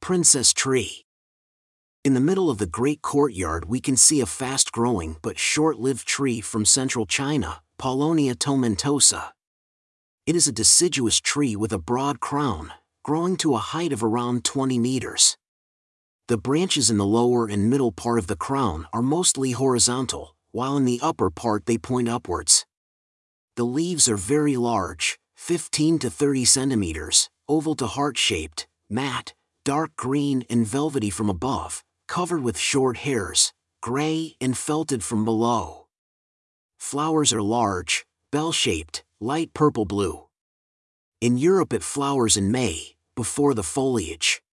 Princess Tree. In the middle of the great courtyard we can see a fast-growing but short-lived tree from central China, Paulownia tomentosa. It is a deciduous tree with a broad crown, growing to a height of around 20 meters. The branches in the lower and middle part of the crown are mostly horizontal, while in the upper part they point upwards. The leaves are very large, 15 to 30 centimeters, oval to heart-shaped, matte, dark green and velvety from above, covered with short hairs, gray and felted from below. Flowers are large, bell-shaped, light purple-blue. In Europe it flowers in May, before the foliage.